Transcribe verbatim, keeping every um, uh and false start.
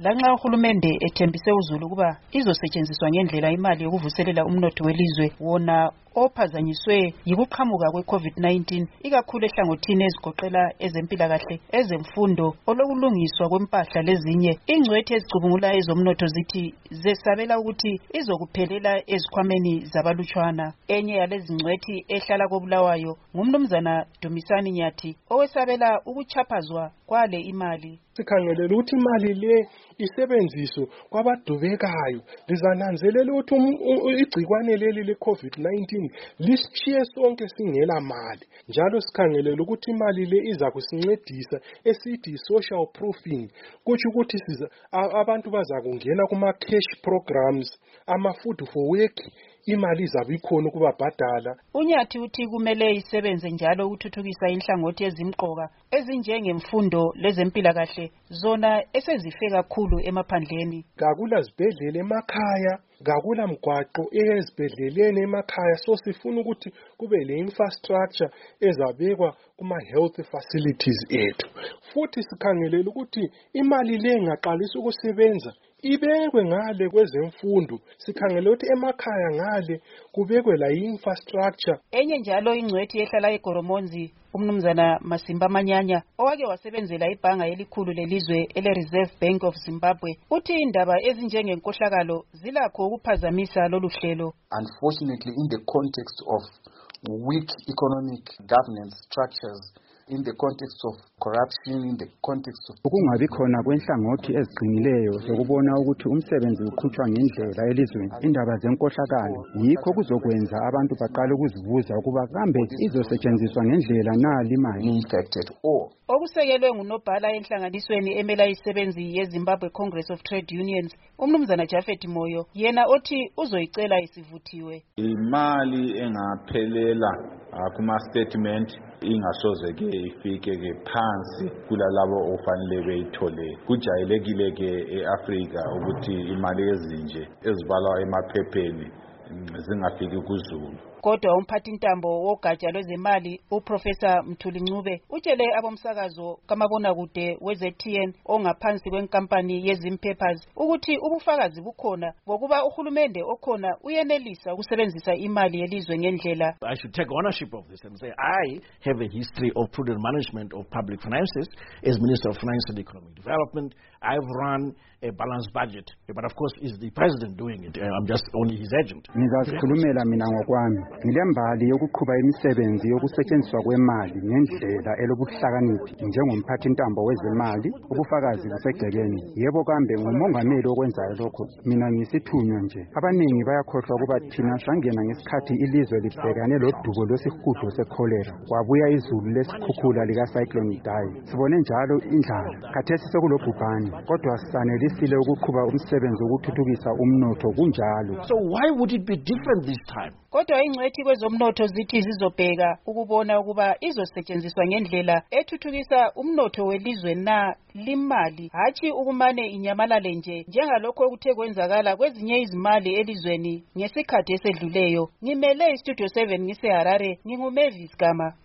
lanxa uhulumende ethembise uZulu kuba izosetshenziswa ngendlela imali yokuvuselela umnotho welizwe wona ophazanyiswe yikuqhamuka kwe-COVID nineteen ikakhulu ehlangothini ezigoqela ezempilakahle, ezemfundo, olokulungiswa kwempahla lezinye. Ingcwethi ezicubungula ezomnotho zithi zesabela ukuthi izokuphelela ezikhwameni zabalutshwana. Enye yalezi ngcwethi ehlala koBulawayo ngumnumzana Dumisani Nyathi owesabela ukuchaphazwa kwale imali. Sikhangelela ukuthi imali le isebenziswe kwabadubekayo, lizananzelela ukuthi igcikwane leli le-COVID nineteen lishiye sonke singela mali. Njalo sikhangelela ukuthi imali le iza kusincedisa esithi social proofing, kuthi ukuthi siza abantu baza kungena kuma cash programs, ama food for work, imali izabe ikhona ukubabhadala. Unyathi uthi kumele isebenze njalo ukuthuthukisa inhlangothi ezimqoka ezinjengemfundo lezempilakahle zona esezife kakhulu emaphandleni. Kakula zibhedlela emakhaya, kakula mgwaqo ezibhedleleni emakhaya, so sifuna ukuthi kube le infrastructure ezabekwa kuma health facilities ethu. Futhi sikhangelela ukuthi imali le ingaqalisa ukusebenza ibekwe ngale kwezemfundo, sikhangela ukuthi emakhaya ngale kubekwe la infrastructure. Enye njalo ingcwethi ehlala eGoromonzi umnumzana Masimba Manyanya owake wasebenzela ibhanga elikhulu lelizwe ele-Reserve Bank of Zimbabwe uthi indaba ezinjengenkohlakalo zilakho ukuphazamisa lolu hlelo. Unfortunately, in the context of weak economic governance structures, in the context of corruption, in the context of ukungabi khona kwenhlangothi eziqinileyo zokubona ukuthi umsebenzi uqhutshwa ngendlela elizweni, indaba zenkohlakalo yikho kuzokwenza abantu baqale ukuzibuza ukuba kambe izosetshenziswa ngendlela nali imali infected or okusekelwe ngunobhala enhlanganisweni emela isebenzi yeZimbabwe Congress of Trade Unions umnumzana Jafet Moyo yena othi uzoyicela isivuthiwe. Imali engaphelela kuma statement ingasoze ke ifike ke phansi kulalabo ofanele beyithole. Kujayelekile ke eAfrika ukuthi imali ezinje ezibalwa emaphepheni zingafiki kuZulu. Kodwa umphathintambo wogatsha lwezemali uProfessor Mthuli Ncube utshele abomsakazo kamabonakude we-Z T N ongaphansi kwenkampani yeZim Papers ukuthi ubufakazi bukhona ngokuba uhulumende okhona uyenelisa ukusebenzisa imali yelizwe ngendlela. I should take ownership of this and say I have a history of prudent management of public finances as Minister of Finance and Economic Development. I've run a balanced budget, but of course is the president doing it. I'm just only his agent. Ngizazikhulumela mina ngokwami. Ngilembali yokuqhuba imisebenzi yokusetshenziswa kwemali ngendlela elobuhlakaniphi njengomphathintambo wezemali. Ubufakazi busegcekeni. Yebo kambe ngumongameli okwenzayo lokho. Mina ngisithunywa nje. Abaningi bayakhohlwa ukuba thina sangena ngesikhathi ilizwe libhekane lodubo lwesihudo sekholera. Kwabuya izulu lesikhukhula lika Cyclone Idai. Sibone njalo indlala. Khathesi sekulobhubhane. Kodwa sanelisile ukuqhuba umsebenzi wokuthuthukisa umnotho kunjalo. So why would it be different this time? Kodwa ingcwethi kwezomnotho zithi zizobheka ukubona ukuba izosetshenziswa ngendlela ethuthukisa umnotho welizwe na limali hathi ukumane inyamalale nje njengalokho okuthe kwenzakala kwezinye izimali elizweni ngesikhathi esedluleyo. Ngimele iStudio seven ngise Harare, nginguMavis Gama.